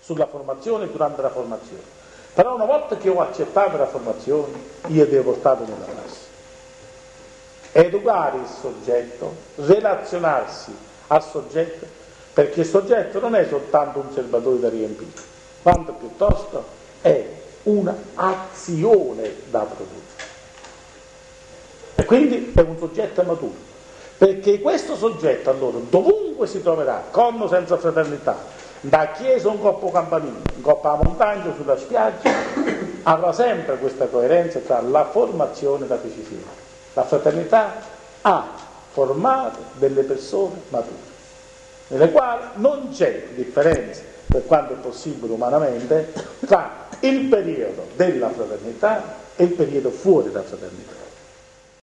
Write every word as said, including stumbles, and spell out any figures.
sulla formazione durante la formazione. Però una volta che ho accettato la formazione, io devo portarlo nella classe. Educare il soggetto, relazionarsi al soggetto, perché il soggetto non è soltanto un serbatoio da riempire, quanto piuttosto è un'azione da produrre. E quindi è un soggetto maturo, perché questo soggetto allora dovunque si troverà, con o senza fraternità, da chiesa un coppo campanile, un coppo a montagna, sulla spiaggia, avrà sempre questa coerenza tra la formazione e la decisione. La fraternità ha formato delle persone mature, nelle quali non c'è differenza, per quanto è possibile umanamente, tra il periodo della fraternità e il periodo fuori dalla fraternità.